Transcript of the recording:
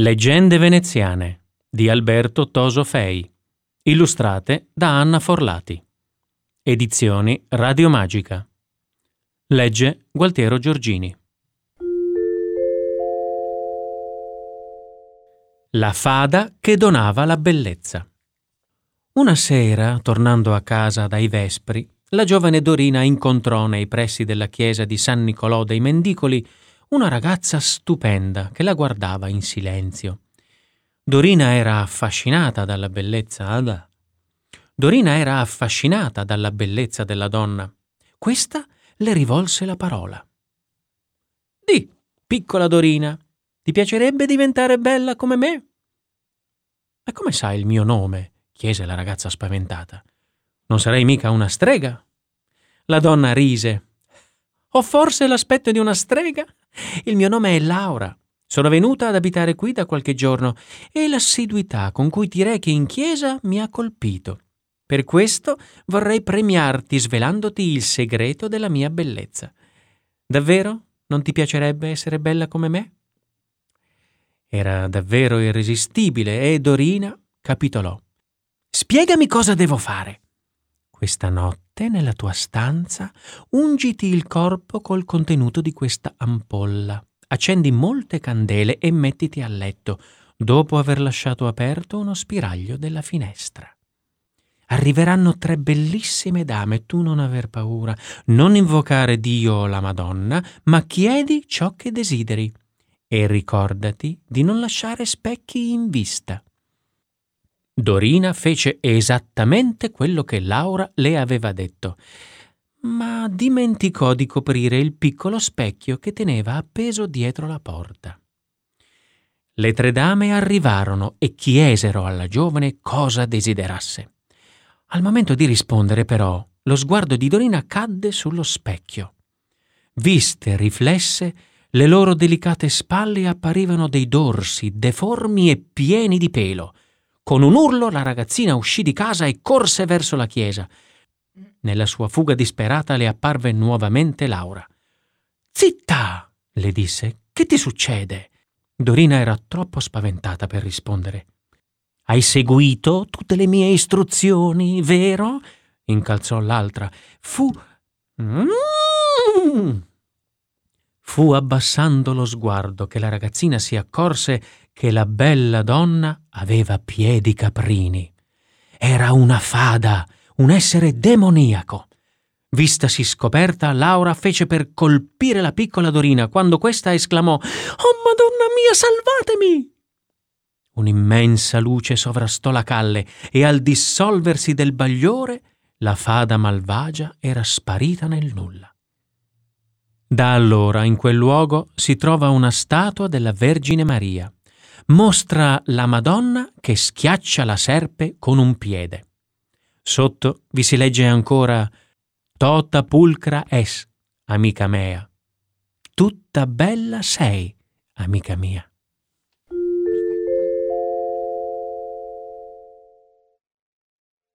Leggende veneziane di Alberto Toso Fei, illustrate da Anna Forlati. Edizioni Radio Magica. Legge Gualtiero Giorgini. La fada che donava la bellezza. Una sera, tornando a casa dai vespri, la giovane Dorina incontrò nei pressi della chiesa di San Nicolò dei Mendicoli una ragazza stupenda che la guardava in silenzio. Dorina era affascinata dalla bellezza della donna. Questa le rivolse la parola. «Di, piccola Dorina, ti piacerebbe diventare bella come me?» «E come sai il mio nome?» chiese la ragazza spaventata. «Non sarei mica una strega?» La donna rise. «Ho forse l'aspetto di una strega? Il mio nome è Laura. Sono venuta ad abitare qui da qualche giorno e l'assiduità con cui ti rechi in chiesa mi ha colpito. Per questo vorrei premiarti svelandoti il segreto della mia bellezza. Davvero non ti piacerebbe essere bella come me?» Era davvero irresistibile e Dorina capitolò. «Spiegami cosa devo fare. Questa notte nella tua stanza ungiti il corpo col contenuto di questa ampolla. Accendi molte candele e mettiti a letto, dopo aver lasciato aperto uno spiraglio della finestra. Arriveranno 3 bellissime dame, tu non aver paura, non invocare Dio o la Madonna, ma chiedi ciò che desideri e ricordati di non lasciare specchi in vista». Dorina fece esattamente quello che Laura le aveva detto, ma dimenticò di coprire il piccolo specchio che teneva appeso dietro la porta. Le 3 dame arrivarono e chiesero alla giovane cosa desiderasse. Al momento di rispondere, però, lo sguardo di Dorina cadde sullo specchio. Viste riflesse, le loro delicate spalle apparivano dei dorsi deformi e pieni di pelo. Con un urlo la ragazzina uscì di casa e corse verso la chiesa. Nella sua fuga disperata le apparve nuovamente Laura. «Zitta!» le disse. «Che ti succede?» Dorina era troppo spaventata per rispondere. «Hai seguito tutte le mie istruzioni, vero?» incalzò l'altra. Fu abbassando lo sguardo che la ragazzina si accorse che la bella donna aveva piedi caprini. Era una fada, un essere demoniaco. Vistasi scoperta, Laura fece per colpire la piccola Dorina quando questa esclamò: «Oh, Madonna mia, salvatemi!» Un'immensa luce sovrastò la calle e al dissolversi del bagliore la fada malvagia era sparita nel nulla. Da allora in quel luogo si trova una statua della Vergine Maria. Mostra la Madonna che schiaccia la serpe con un piede. Sotto vi si legge ancora: «Tota pulcra es, amica mea. Tutta bella sei, amica mia».